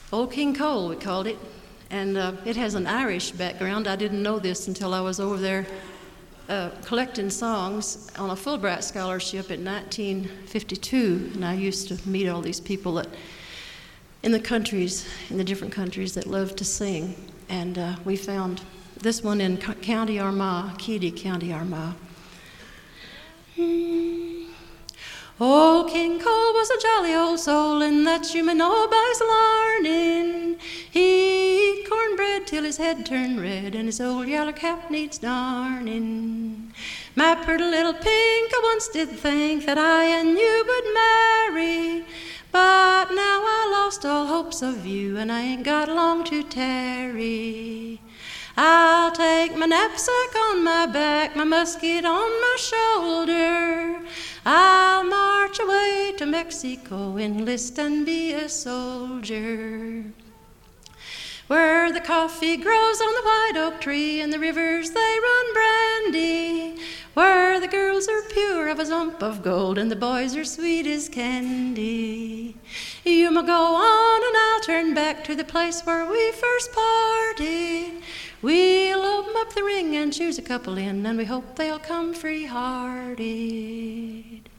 Old King Cole, we called it. And it has an Irish background. I didn't know this until I was over there collecting songs on a Fulbright scholarship in 1952. And I used to meet all these people that in the different countries that love to sing. And we found this one in County Armagh, Keady, County Armagh. Old King Cole was a jolly old soul, and that you may know by his larning. He eat cornbread till his head turned red, and his old yaller cap needs darning. My pretty little pink, I once did think that I and you would marry, but now I lost all hopes of you, and I ain't got long to tarry. I'll take my knapsack on my back, my musket on my shoulder. I'll march away to Mexico, enlist and be a soldier. Where the coffee grows on the white oak tree and the rivers they run brandy, where the girls are pure of a lump of gold and the boys are sweet as candy. You may go on and I'll turn back to the place where we first parted. We'll open up the ring and choose a couple in, and we hope they'll come free-hearted.